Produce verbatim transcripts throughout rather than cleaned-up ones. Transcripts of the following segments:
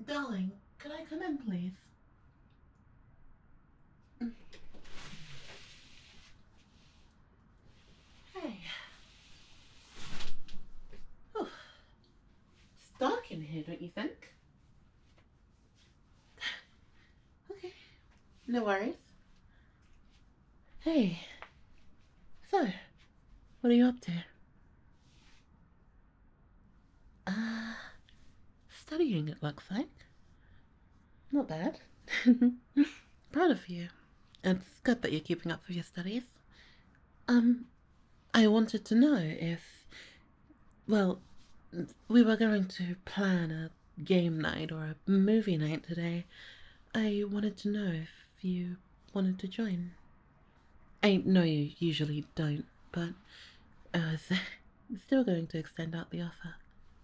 Darling, could I come in, please? Hey. Whew. It's dark in here, don't you think? Okay, no worries. Hey. So, what are you up to? Uh, studying, it looks like. Not bad. Proud of you. It's good that you're keeping up with your studies. Um, I wanted to know if, well, we were going to plan a game night or a movie night today. I wanted to know if you wanted to join. I know you usually don't, but I was still going to extend out the offer.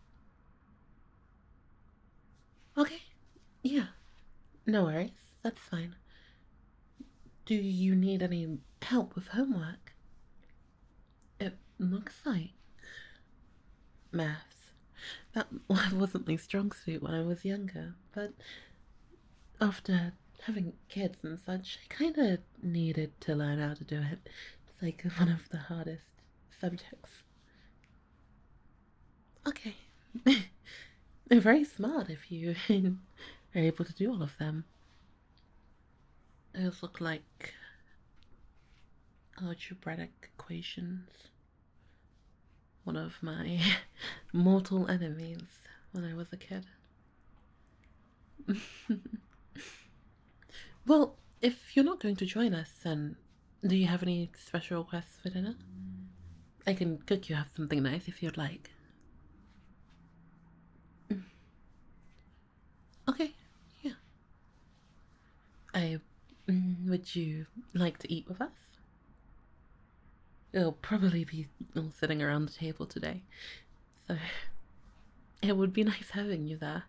Okay, yeah, no worries, that's fine. Do you need any help with homework? It looks like maths. That wasn't my strong suit when I was younger, but after having kids and such, I kind of needed to learn how to do it. It's like one of the hardest subjects. Okay. They're very smart if you are able to do all of them. Those look like algebraic equations. One of my mortal enemies when I was a kid. Well, if you're not going to join us, then do you have any special requests for dinner? I can cook you up something nice if you'd like. Okay, yeah. I. mm, Would you like to eat with us? You'll probably be all sitting around the table today, so it would be nice having you there.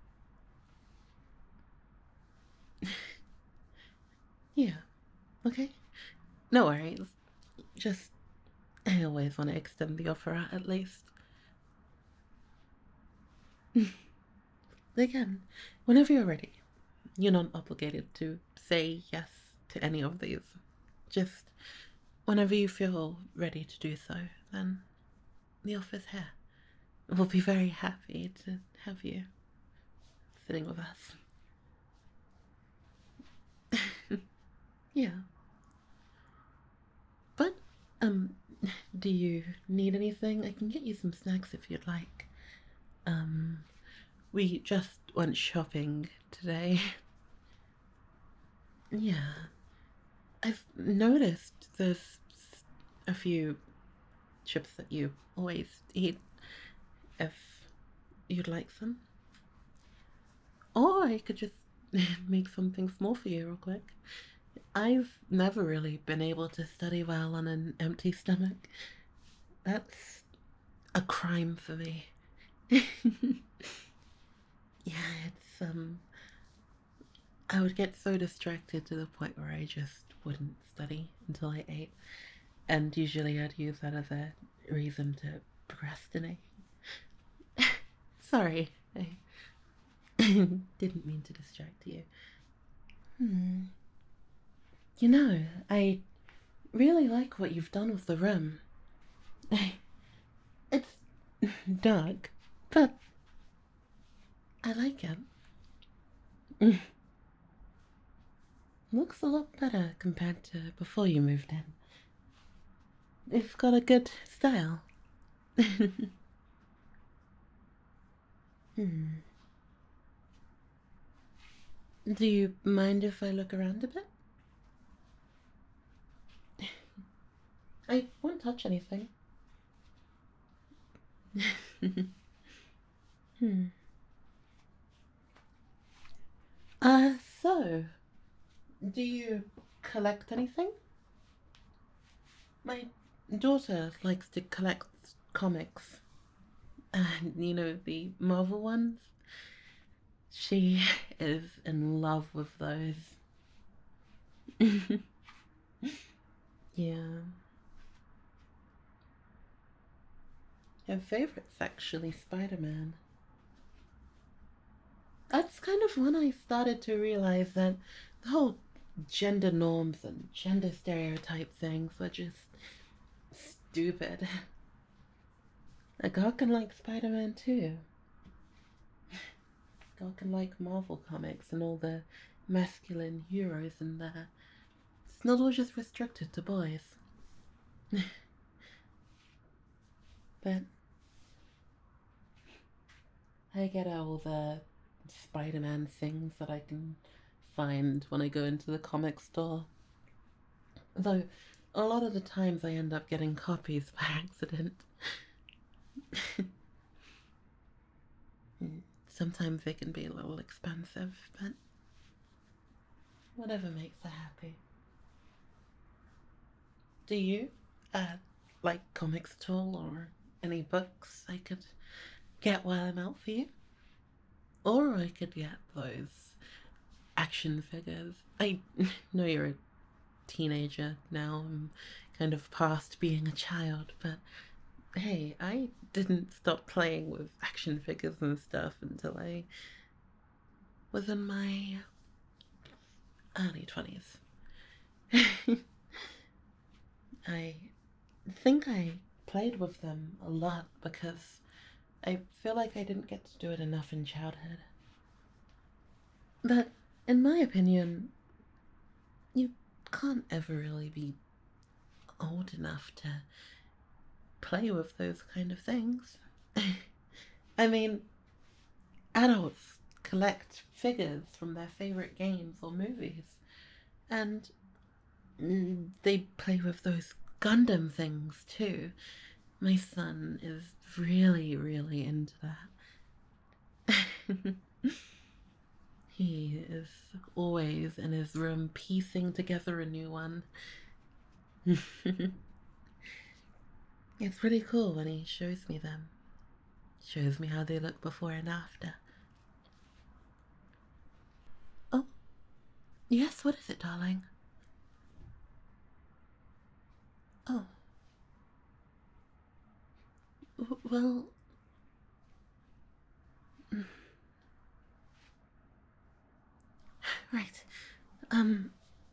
Yeah, okay. No worries. Just, I always want to extend the offer out at least. Again, whenever you're ready, you're not obligated to say yes to any of these. Just whenever you feel ready to do so, then the offer's here. We'll be very happy to have you sitting with us. Yeah. But, um, do you need anything? I can get you some snacks if you'd like. Um, we just went shopping today. Yeah. I've noticed there's a few chips that you always eat if you'd like some. Or I could just make something small for you real quick. I've never really been able to study well on an empty stomach. That's a crime for me. Yeah, it's um I would get so distracted to the point where I just wouldn't study until I ate. And usually I'd use that as a reason to procrastinate. Sorry, I didn't mean to distract you. Hmm. You know, I really like what you've done with the room. It's dark, but I like it. Looks a lot better compared to before you moved in. It's got a good style. Hmm. Do you mind if I look around a bit? I won't touch anything. Hmm. Uh, so, do you collect anything? My daughter likes to collect comics. And, you know, the Marvel ones? She is in love with those. Yeah. Her favorite's actually Spider Man. That's kind of when I started to realize that the whole gender norms and gender stereotype things were just stupid. Like, God can like Spider Man too. God can like Marvel comics and all the masculine heroes in there. It's not all just restricted to boys. But I get all the Spider Man things that I can find when I go into the comic store. Though, a lot of the times I end up getting copies by accident. Sometimes they can be a little expensive, but whatever makes her happy. Do you uh, like comics at all, or any books I could get while I'm out for you? Or I could get those action figures. I know you're a teenager now, I'm kind of past being a child, but hey, I didn't stop playing with action figures and stuff until I was in my early twenties. I think I played with them a lot because I feel like I didn't get to do it enough in childhood. But in my opinion, you can't ever really be old enough to play with those kind of things. I mean, adults collect figures from their favorite games or movies, and they play with those Gundam things too. My son is really, really into that. He is always in his room piecing together a new one. It's pretty cool when he shows me them. Shows me how they look before and after. Oh, yes, what is it, darling? Oh, well. Right. Um.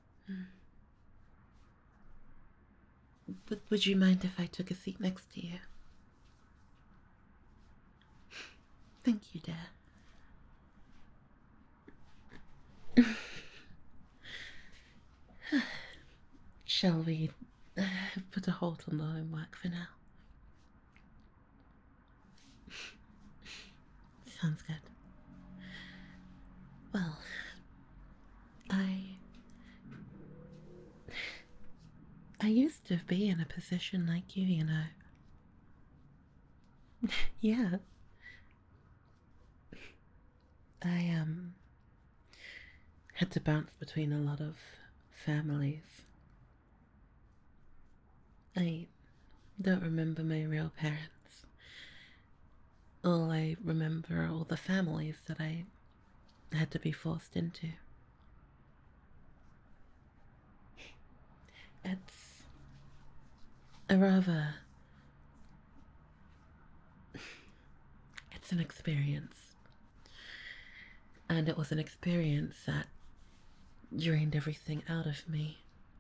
But would you mind if I took a seat next to you? Thank you, dear. Shall we uh, put a halt on the homework for now? Sounds good. Well, I. I used to be in a position like you, you know. Yeah. I, um. had to bounce between a lot of families. I don't remember my real parents. All I remember are all the families that I had to be forced into. It's a rather. It's an experience. And it was an experience that drained everything out of me.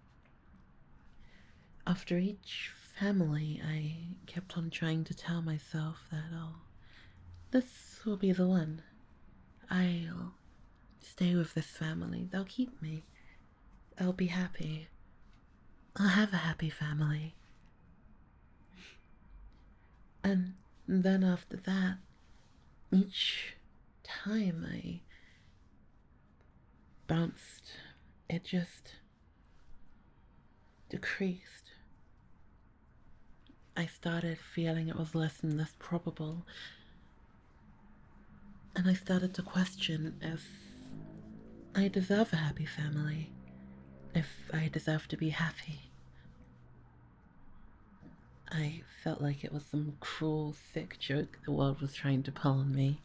After each family, I kept on trying to tell myself that, oh, this will be the one. I'll stay with this family. They'll keep me. I'll be happy. I'll have a happy family. And then after that, each time I bounced, it just decreased. I started feeling it was less and less probable, and I started to question if I deserve a happy family, if I deserve to be happy. I felt like it was some cruel, sick joke the world was trying to pull on me.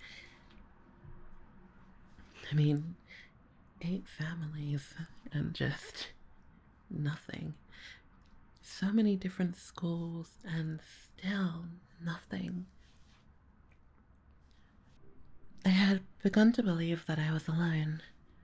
I mean, eight families and just nothing. So many different schools and still nothing. I had begun to believe that I was alone.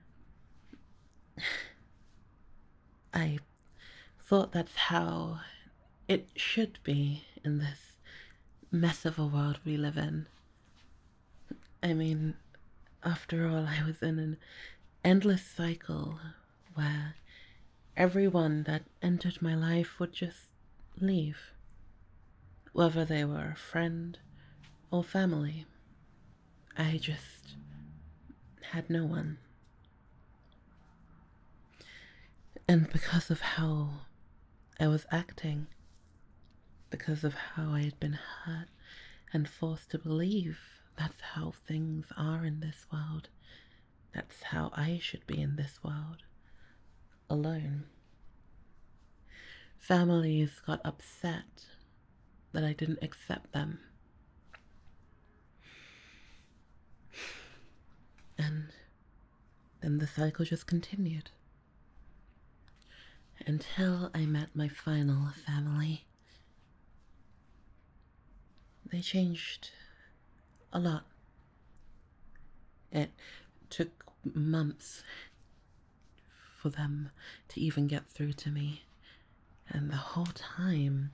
I thought that's how it should be in this mess of a world we live in. I mean, after all, I was in an endless cycle where everyone that entered my life would just leave, whether they were a friend or family. I just had no one. And because of how I was acting, because of how I had been hurt and forced to believe that's how things are in this world, that's how I should be in this world, alone. Families got upset that I didn't accept them. And then the cycle just continued. Until I met my final family. They changed a lot. It took months for them to even get through to me. And the whole time,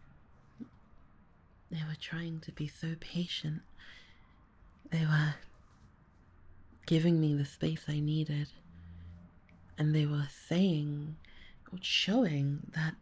they were trying to be so patient. They were giving me the space I needed. And they were saying, or showing that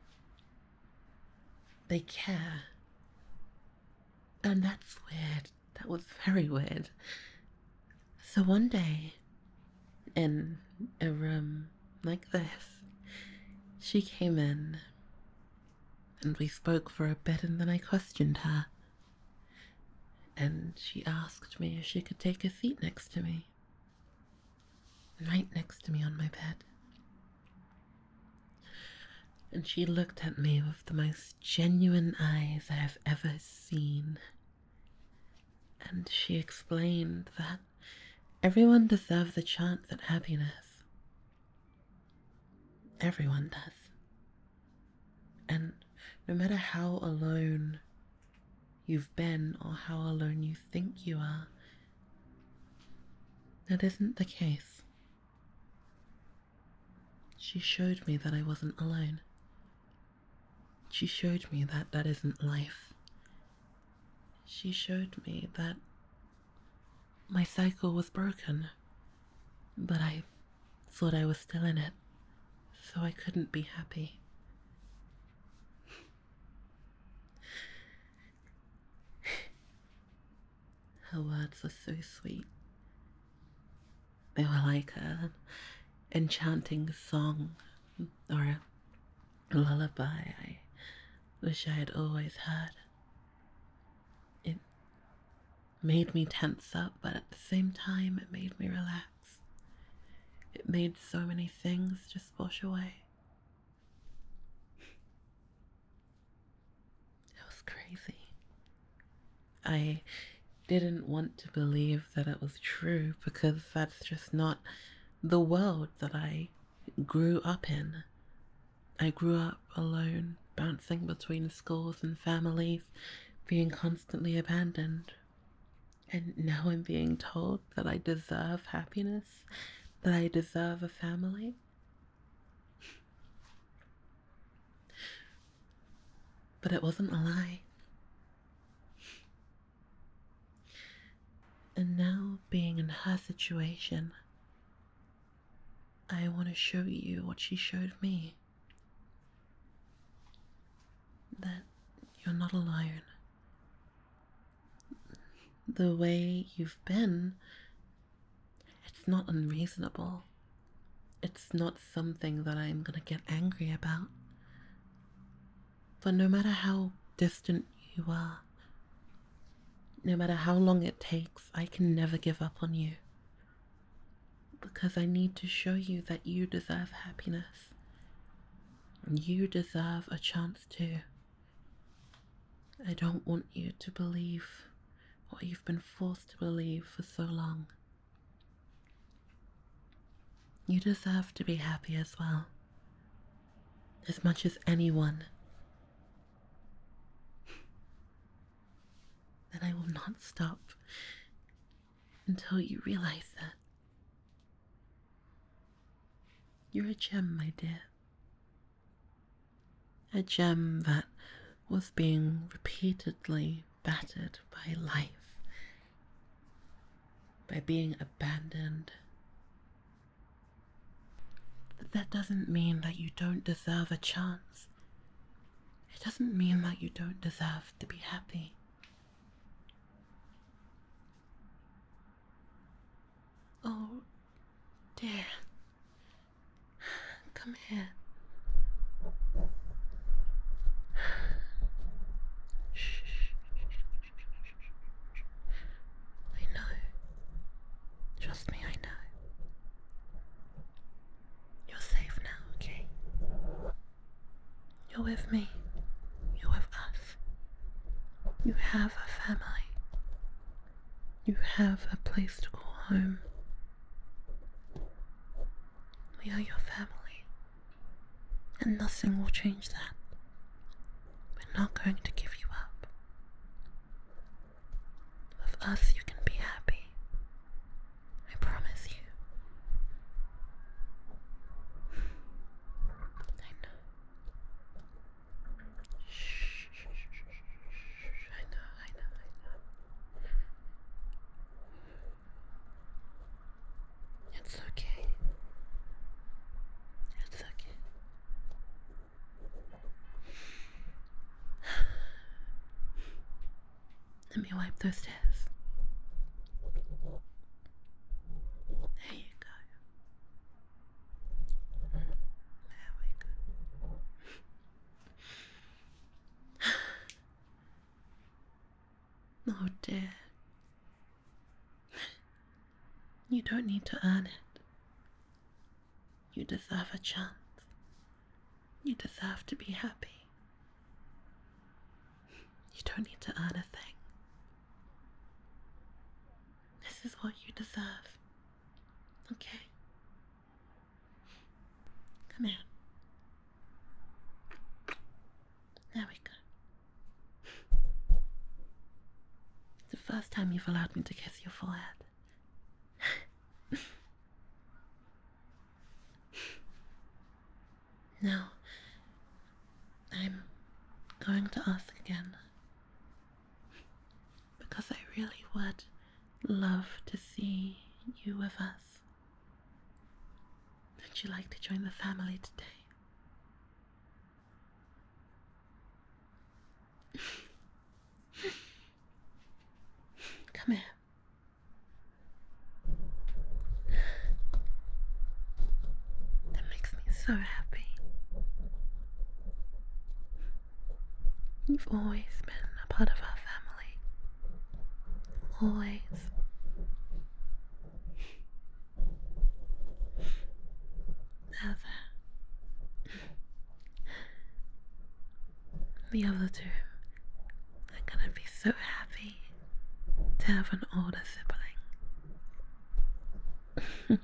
they care. And that's weird. That was very weird. So one day, in a room like this, she came in and we spoke for a bit, and then I questioned her. And she asked me if she could take a seat next to me. Right next to me on my bed. And she looked at me with the most genuine eyes I have ever seen. And she explained that everyone deserves a chance at happiness. Everyone does. And no matter how alone you've been or how alone you think you are, that isn't the case. She showed me that I wasn't alone. She showed me that that isn't life. She showed me that my cycle was broken, but I thought I was still in it, so I couldn't be happy. Her words were so sweet. They were like an enchanting song or a lullaby I wish I had always heard. It made me tense up, but at the same time it made me relax. It made so many things just wash away. It was crazy. I didn't want to believe that it was true because that's just not the world that I grew up in. I grew up alone, bouncing between schools and families, being constantly abandoned. And now I'm being told that I deserve happiness, that I deserve a family. But it wasn't a lie. And now, being in her situation, I want to show you what she showed me. That you're not alone. The way you've been, it's not unreasonable. It's not something that I'm gonna get angry about. But no matter how distant you are, no matter how long it takes, I can never give up on you. Because I need to show you that you deserve happiness. And you deserve a chance too. I don't want you to believe what you've been forced to believe for so long. You deserve to be happy as well. As much as anyone. And I will not stop until you realize that you're a gem, my dear. A gem that was being repeatedly battered by life, by being abandoned. But that doesn't mean that you don't deserve a chance. It doesn't mean that you don't deserve to be happy. Oh, dear. Come here. Shh. I know. Trust me, I know. You're safe now, okay? You're with me. You're with us. You have a family. You have a place to call home. We are your family. And nothing will change that. We're not going to give you up. With us, you can be happy. I promise you. I know. Shh. I know, I know, I know. It's okay. It's okay. Let me wipe those tears. There you go. There we go. Oh dear. You don't need to earn it. You deserve a chance. You deserve to be happy. You don't need to earn a thing. This is what you deserve. Okay? Come here. There we go. It's the first time you've allowed me to kiss your forehead. Now, I'm going to ask again, because I really would love to see you with us. Would you like to join the family today? Come here. That makes me so happy. You've always been a part of our family. Always. Now that the other two are gonna be so happy to have an older sibling.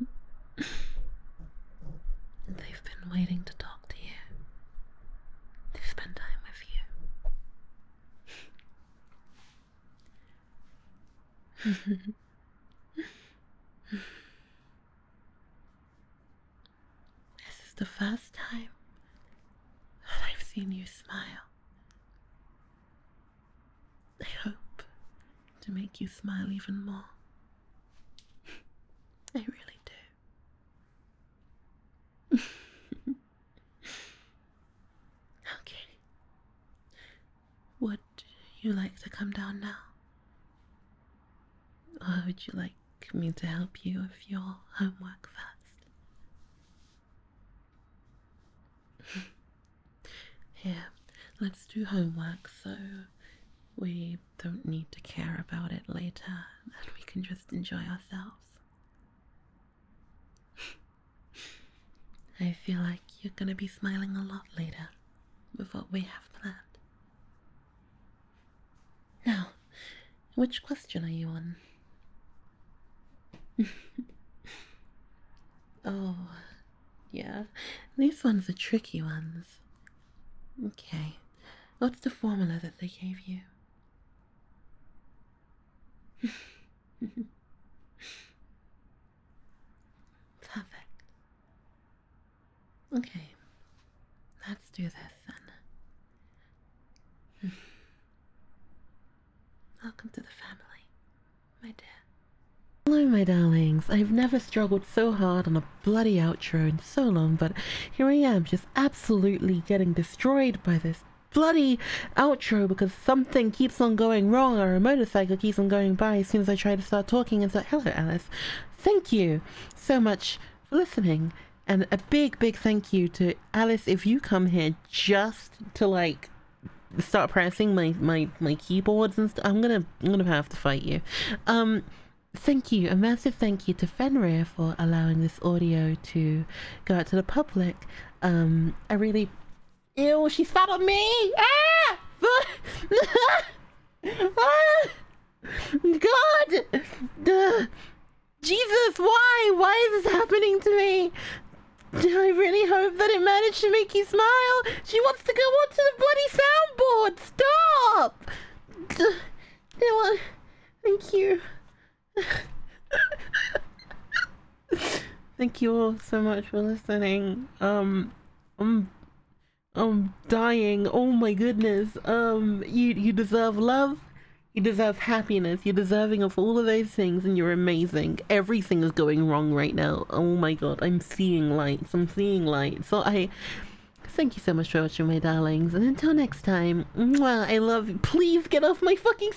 They've been waiting to talk to you, to spend time with you. This is the first time that I've seen you smile. I hope to make you smile even more. I really do. Okay. Would you like to come down now? Or would you like me to help you with your homework first? Here, let's do homework so we don't need to care about it later and we can just enjoy ourselves. I feel like you're gonna be smiling a lot later with what we have planned. Now, which question are you on? Oh, yeah, these ones are tricky ones. Okay, what's the formula that they gave you? Welcome to the family, my dear. Hello, my darlings. I've never struggled so hard on a bloody outro in so long, but here I am, just absolutely getting destroyed by this bloody outro because something keeps on going wrong, or a motorcycle keeps on going by as soon as I try to start talking and say, hello, Alice. Thank you so much for listening. And a big, big thank you to Alice if you come here just to, like, start pressing my, my, my keyboards and stuff. I'm gonna, I'm gonna have to fight you. Um... Thank you, a massive thank you to Fenrir for allowing this audio to go out to the public. Um, I really... Ew, she spat on me! Ah! Ah! God! Duh. Jesus, why? Why is this happening to me? I really hope that it managed to make you smile. She wants to go onto the bloody soundboard. Stop! Duh. You know what? Thank you. Thank you all so much for listening. Um, I'm, I'm dying. Oh my goodness. Um, you you deserve love. You deserve happiness. You're deserving of all of those things, and you're amazing. Everything is going wrong right now. Oh my god, I'm seeing lights. I'm seeing light. So I thank you so much for watching, my darlings. And until next time, mwah, I love you. Please get off my fucking